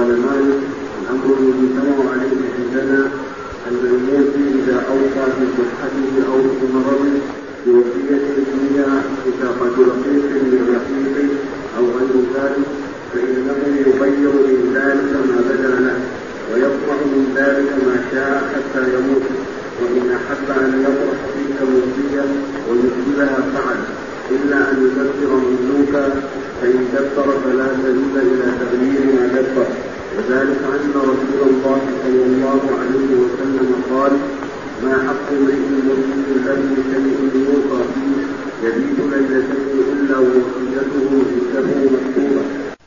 قال مالك: الأمر الذي يجتمع عليه عندنا أن الموصي إذا أوصى بصحته أو بمرضه بوصية الدنيا إساقة رقيق للرقيق أو غير ذلك، فإنه يغير من ذلك ما بدا له ويطمع من ذلك ما شاء حتى يموت، وإن أحب أن يطرح تلك الوصية ويكتبها فعل، إلا أن يدبر مملوكا، فإن دبر فلا سبيل إلى تغيير ما دبر، وذلك أن رسول الله صلى الله عليه وسلم قال: ما حق امرئ مسلم له شيء يوصى فيه يبيت ليلته إلا ووصيته عنده مكتوبة.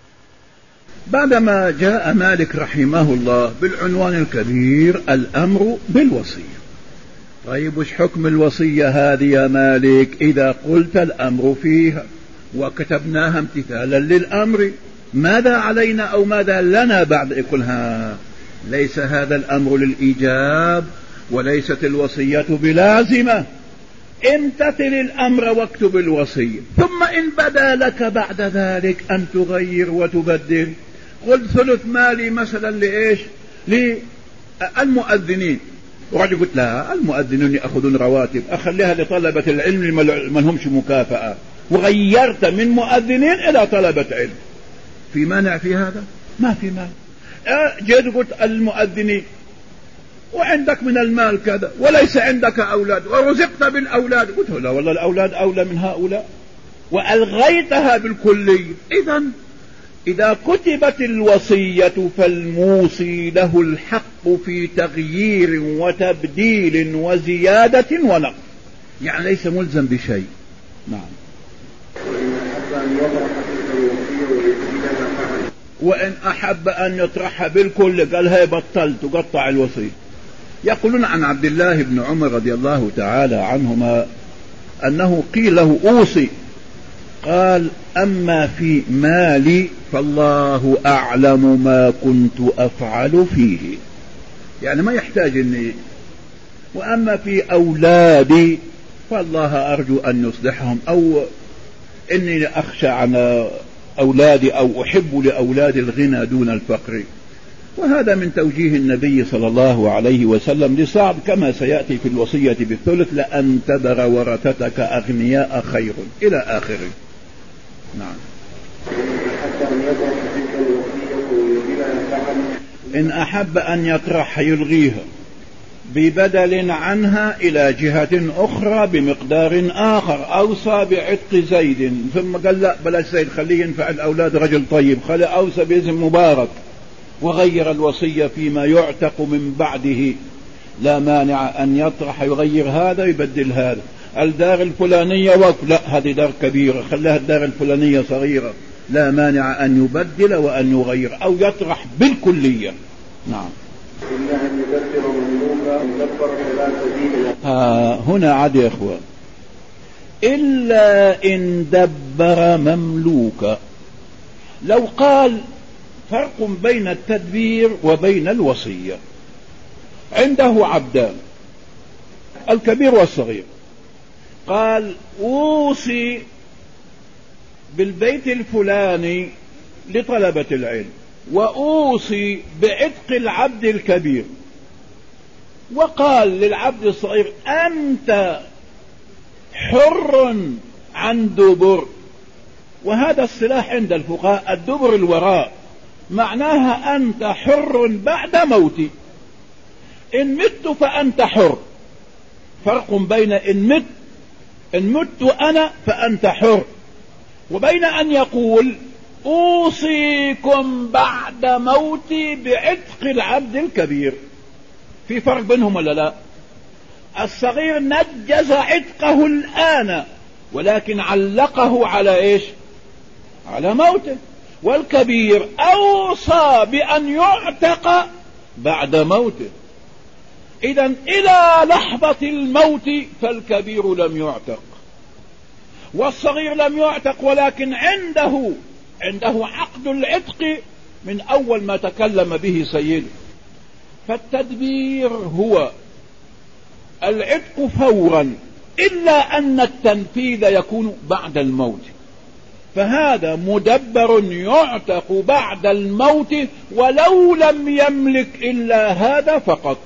بعدما جاء مالك رحمه الله بالعنوان الكبير الأمر بالوصية. طيب وش حكم الوصية هذه يا مالك إذا قلت الأمر فيها وكتبناها امتثالا للأمر؟ ماذا علينا أو ماذا لنا بعد كلها؟ ليس هذا الأمر للإيجاب وليست الوصية بلازمة. امتثل الأمر واكتب الوصية، ثم إن بدا لك بعد ذلك أن تغير وتبدل، قل ثلث مالي مثلا لإيش؟ للمؤذنين، وقعد قلت لا المؤذنون يأخذون رواتب، أخليها لطلبة العلم من همش مكافأة، وغيرت من مؤذنين إلى طلبة علم. في مانع في هذا؟ ما في مانع. جيت قلت المؤذنين وعندك من المال كذا وليس عندك أولاد ورزقت بالأولاد، قلت لا والله الأولاد أولى من هؤلاء، وألغيتها بالكلية. إذا كتبت الوصية فالموصي له الحق في تغيير وتبديل وزيادة ونقص، يعني ليس ملزم بشيء. نعم. وإن أحب أن يطرحها بالكل قال هي بطلت وقطع الوصية. يقولون عن عبد الله بن عمر رضي الله تعالى عنهما أنه قيل له أوصي، قال: أما في مالي فالله أعلم ما كنت أفعل فيه، يعني ما يحتاج إني، وأما في أولادي فالله أرجو أن يصلحهم، أو إني أخشى عن أولادي أو أحب لأولاد الغنى دون الفقر. وهذا من توجيه النبي صلى الله عليه وسلم لصعب، كما سيأتي في الوصية بالثلث: لأن تذر ورثتك أغنياء خير إلى آخره. نعم. إن أحب أن يطرح يلغيها ببدل عنها إلى جهة أخرى بمقدار آخر. أوصى بعتق زيد ثم قال لا بلاش زيد خليه ينفع الأولاد، رجل طيب، خلي أوصى باسم مبارك، وغير الوصية فيما يعتق من بعده، لا مانع أن يطرح يغير هذا يبدل هذا. الدار الفلانية وقف، لا هذه دار كبيرة خليها الدار الفلانية صغيرة، لا مانع أن يبدل وأن يغير أو يطرح بالكلية. نعم. هنا عاد يا أخوة، إلا إن دبر مملوكا. لو قال فرق بين التدبير وبين الوصية، عنده عبدان الكبير والصغير، قال أوصي بالبيت الفلاني لطلبة العلم، وأوصي بعتق العبد الكبير، وقال للعبد الصغير أنت حر عن دبر. وهذا الصلاح عند الفقهاء الدبر الوراء، معناها أنت حر بعد موتي، إن مت فأنت حر. فرق بين إن مت أنا فأنت حر، وبين أن يقول أوصيكم بعد موتي بعتق العبد الكبير. في فرق بينهم ولا لا؟ الصغير نجز عتقه الآن ولكن علقه على إيش؟ على موته. والكبير أوصى بأن يعتق بعد موته. إذن إلى لحظة الموت فالكبير لم يعتق والصغير لم يعتق، ولكن عنده عقد العتق من أول ما تكلم به سيده. فالتدبير هو العتق فورا، إلا أن التنفيذ يكون بعد الموت. فهذا مدبر يعتق بعد الموت ولو لم يملك إلا هذا فقط.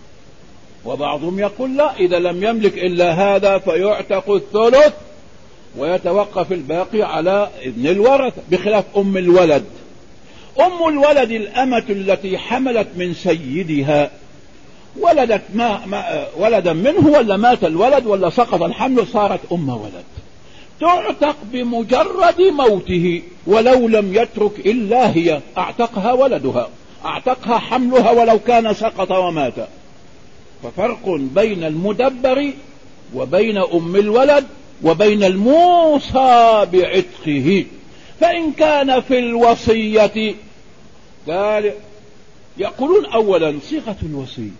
وبعضهم يقول لا، إذا لم يملك إلا هذا فيعتق الثلث ويتوقف الباقي على ابن الورثة، بخلاف أم الولد. أم الولد الأمة التي حملت من سيدها ولدت ولدا منه، ولا مات الولد ولا سقط الحمل، صارت أم ولد، تعتق بمجرد موته ولو لم يترك إلا هي، اعتقها ولدها، اعتقها حملها ولو كان سقط ومات. ففرق بين المدبر وبين أم الولد وبين الموصى بعتقه. فإن كان في الوصية قال يقولون أولا صيغة الوصية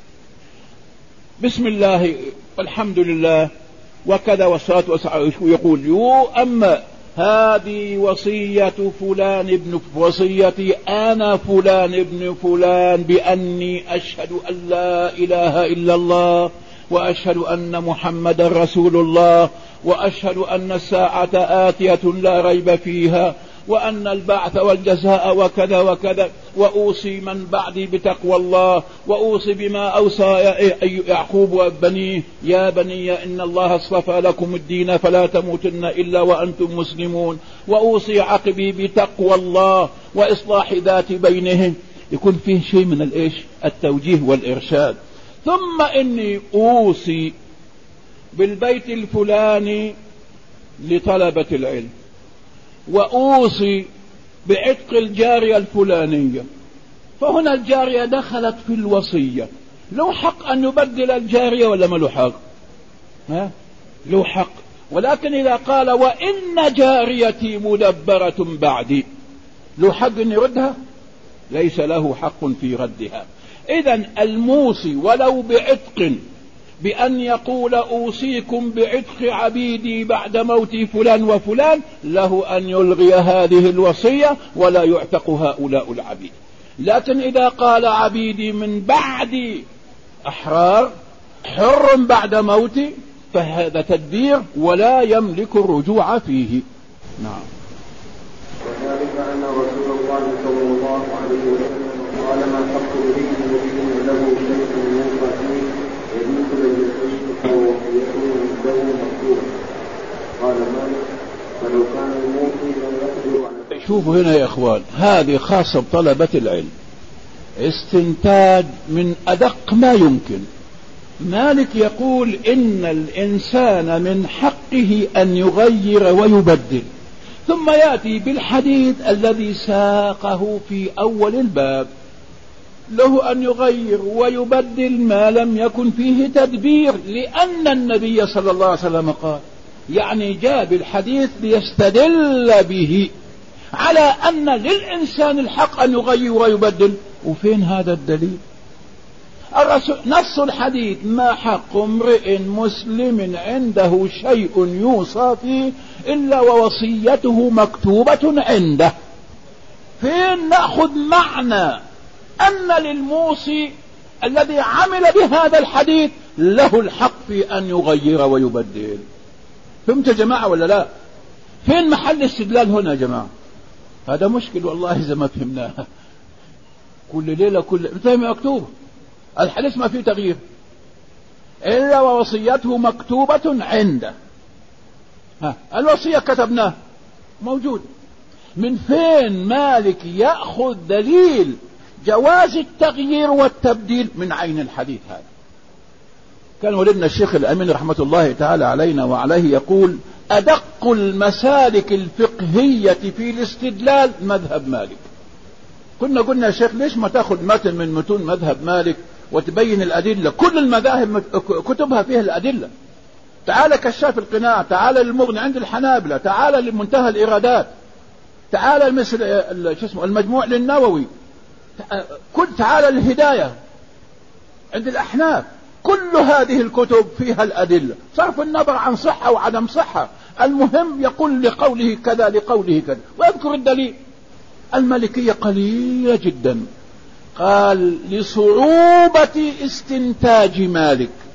بسم الله والحمد لله وكذا والصلاة والسلام، يقول أما هذه وصية فلان ابن وصيتي أنا فلان ابن فلان بأني أشهد أن لا إله إلا الله وأشهد أن محمد رسول الله وأشهد أن الساعة آتية لا ريب فيها وأن البعث والجزاء وكذا وكذا، وأوصي من بعدي بتقوى الله، وأوصي بما أوصى يعقوب وبنيه يا بني إن الله اصطفى لكم الدين فلا تموتن إلا وأنتم مسلمون، وأوصي عقبي بتقوى الله وإصلاح ذات بينهم. يكون فيه شيء من التوجيه والإرشاد. ثم إني أوصي بالبيت الفلاني لطلبة العلم، وأوصي بعتق الجارية الفلانية، فهنا الجارية دخلت في الوصية، له حق أن يبدل الجارية ولا ما له حق؟ له حق. ولكن إذا قال وإن جاريتي مدبرة بعدي، له حق أن يردها؟ ليس له حق في ردها. إذن الموصي ولو بعتق بأن يقول أوصيكم بعتق عبيدي بعد موت فلان وفلان، له أن يلغي هذه الوصية ولا يعتق هؤلاء العبيد. لكن إذا قال عبيدي من بعد أحرار حر بعد موتي، فهذا تدبير ولا يملك الرجوع فيه. نعم. وذلك أن رسول الله صلى الله عليه وسلم قال ما حق به وبه له شيء يوصى فيه يجوز للعشق ووصيته له مكتوبة. قال مالك فلو كان الموصي لا يقدر على. شوفوا هنا يا إخوان، هذه خاصة بطلبة العلم، استنتاج من أدق ما يمكن. مالك يقول إن الإنسان من حقه أن يغير ويبدل، ثم يأتي بالحديث الذي ساقه في أول الباب، له أن يغير ويبدل ما لم يكن فيه تدبير، لأن النبي صلى الله عليه وسلم قال، يعني جاء بالحديث ليستدل به على أن للإنسان الحق أن يغير ويبدل. وفين هذا الدليل؟ نص الحديث ما حق امرئ مسلم عنده شيء يوصى فيه إلا ووصيته مكتوبة عنده. فين نأخذ معنى أن للموصي الذي عمل بهذا الحديث له الحق في أن يغير ويبدل؟ فهمت يا جماعة ولا لا؟ فين محل الاستدلال هنا يا جماعة؟ هذا مشكل والله إذا ما فهمناها. كل ليلة مكتوب الحديث ما فيه تغيير إلا ووصيته مكتوبة عنده. الوصية كتبناه موجود. من فين مالك يأخذ دليل جواز التغيير والتبديل من عين الحديث هذا؟ كان ولدنا الشيخ الأمين رحمة الله تعالى علينا وعليه يقول أدق المسالك الفقهية في الاستدلال مذهب مالك. كنا قلنا يا شيخ ليش ما تأخذ متن من متون مذهب مالك وتبين الأدلة؟ كل المذاهب كتبها فيها الأدلة. تعال كشاف القناع، تعال للمغني عند الحنابلة، تعال لمنتهى الإرادات، تعال مثل المجموع للنووي، تعال الهداية عند الأحناف. كل هذه الكتب فيها الأدلة، صرف النظر عن صحة وعدم صحة، المهم يقول لقوله كذا لقوله كذا ويذكر الدليل. المالكية قليلة جدا، قال لصعوبة استنتاج مالك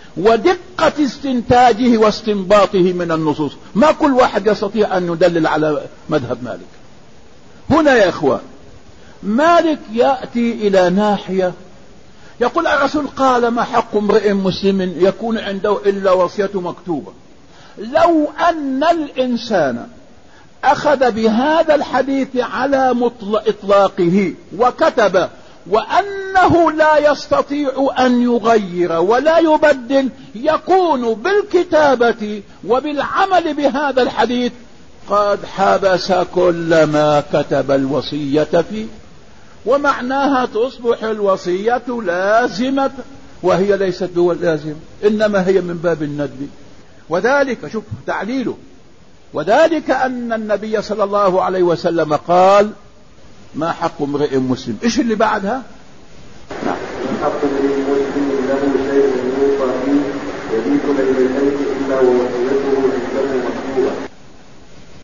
ودقة استنتاجه واستنباطه من النصوص. ما كل واحد يستطيع أن يدلل على مذهب مالك. هنا يا إخوان مالك يأتي إلى ناحية يقول الرسول قال ما حق امرئ مسلم يكون عنده إلا وصيته مكتوبة. لو أن الإنسان أخذ بهذا الحديث على إطلاقه وكتب وأنه لا يستطيع أن يغير ولا يبدل، يكون بالكتابة وبالعمل بهذا الحديث قد حبس كل ما كتب الوصية فيه، ومعناها تصبح الوصية لازمة، وهي ليست لازمة، إنما هي من باب الندب. وذلك شوف تعليله، وذلك أن النبي صلى الله عليه وسلم قال ما حق امرئ مسلم. إيش اللي بعدها؟ ما حق امرئ مسلم له شيء يوصى فيه يبيت ليلتين إلا ووصيته عنده مكتوبة.